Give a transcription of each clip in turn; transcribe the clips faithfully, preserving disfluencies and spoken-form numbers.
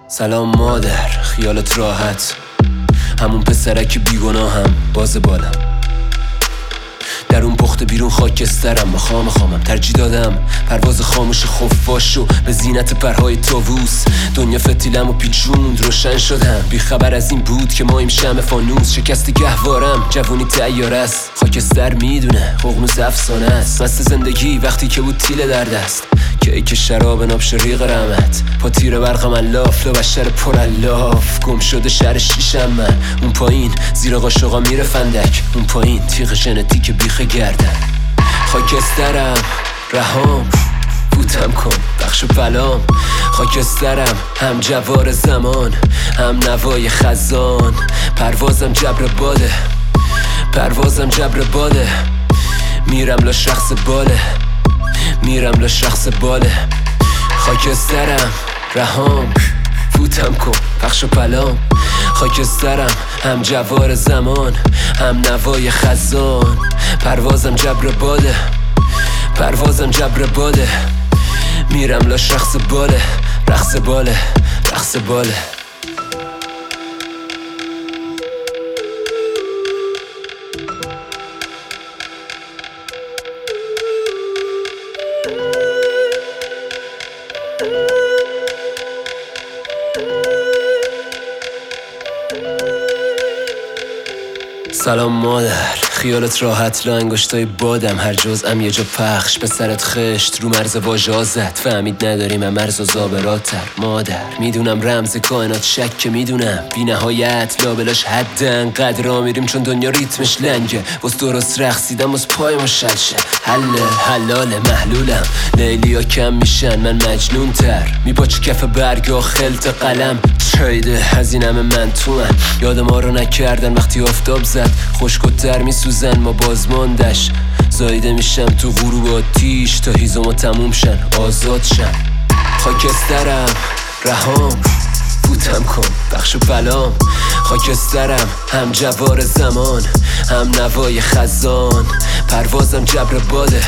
سلام مادر، خیالت راحت، همون پسرک بیگناهم، باز بالم در اون پخت بیرون خاکسترم، مخام خامم ترجیح دادم پرواز خاموش خفاشو به زینت پرهای طاووس. دنیا فتیلم و پیچوند، روشن شدم، بی خبر از این بود که ما این شمع فانوس. شکست گهوارم، جوونی تیار است، خاکستر میدونه ققنوس افسانه است. مست زندگی وقتی که بود تیله در دست، کیک شراب نابش ریق رحمت، پا تیر برقم الاف، لو بشر پر الاف. گم شده شهر شیشم من، اون پایین زیر قاشقا میره فندک، اون پایین تیغ ژنتیک بیخ گردن. خاکسترم رهام، بوتم کن بخش و بلام. خاکسترم هم جوار زمان، هم نوای خزان. پروازم جبر باده، پروازم جبر باده. میرم لا شخص باله، میرم لا شخص باله. خاکسترم رهام، فوتم کن پخش و پلام. خاکسترم هم جوار زمان، هم نوای خزان. پروازم جبر باده، پروازم جبر باده. میرم لا شخص باله، رقص باله، رقص باله. سلام مادر، خیالت راحت، لا انگشتای بادم، هر جزءم یه جا پخش، به سرت خشت رو مرز واژه‌ها زد. فهمید نداریم هم مرز و زابراتر. مادر میدونم رمز کائنات شک، میدونم بی نهایت لابلاش حدن. قدر را میریم چون دنیا ریتمش لنگه، باز درست رقصیدم باز پای ما شلشه. حله حلاله محلولم، لیلیا کم میشن من مجنون تر. میپاچه کف برگا خلط قلم، چایده هزینم من تو من. یاد ما رو نکردن وقتی آفتاب زد، خشک و تر میسوزن ما بازماندش. زایده میشم تو غروب آتیش تا هیزم تموم شن آزاد شن. خاکسترم رهام، فوتم کن بخش و بلام. خاکسترم هم جوار زمان، هم نوای خزان. پروازم جبر باده،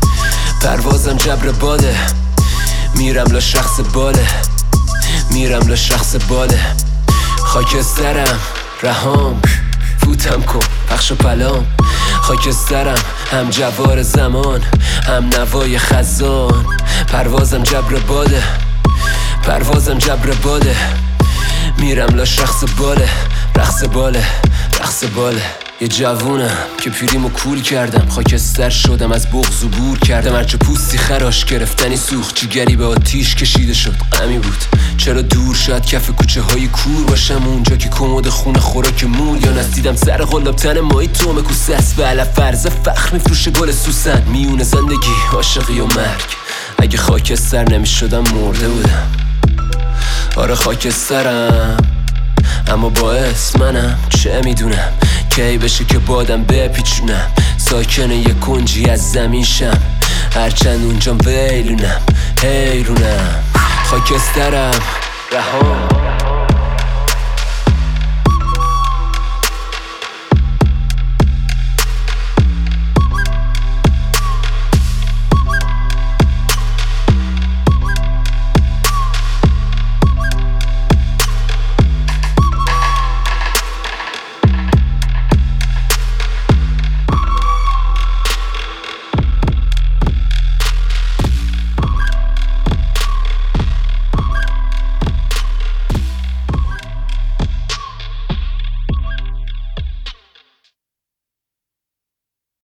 پروازم جبر باده. میرم لا شخص باله، میرم لا شخص باله. خاکسترم رهام، فوتم کن پخش و پلام. خاکسترم هم جوار زمان، هم نوای خزان. پروازم جبر باده، پروازم جبر باده. میرم لا شخص باله، رقص باله، رقص باله. یه جوونم که پیریمو کول کردم، خاکستر شدم از بغض و بور کردم. هرچه پوستی خراش گرفتنی سوخت، جگری به آتیش کشیده شد. غمی بود چرا دور، شاید کف کوچه های کور باشم، اونجا که کمد خونه خوراک مول. یا نسیدم سر قلاب تن مایی تومه کوسه است، به علف فرز فخر میفروشه گل سوسن. میونه زندگی عاشقی و مرگ، اگه خاکستر نمیشدم مرده بودم. آره خاکسترم، اما باعث منم، چه میدونم کی بشه که بادم بپیچونم. ساکن یه کنجی از زمین شم، هرچند اونجام ویلونم حیرونم. خاکسترم رهام.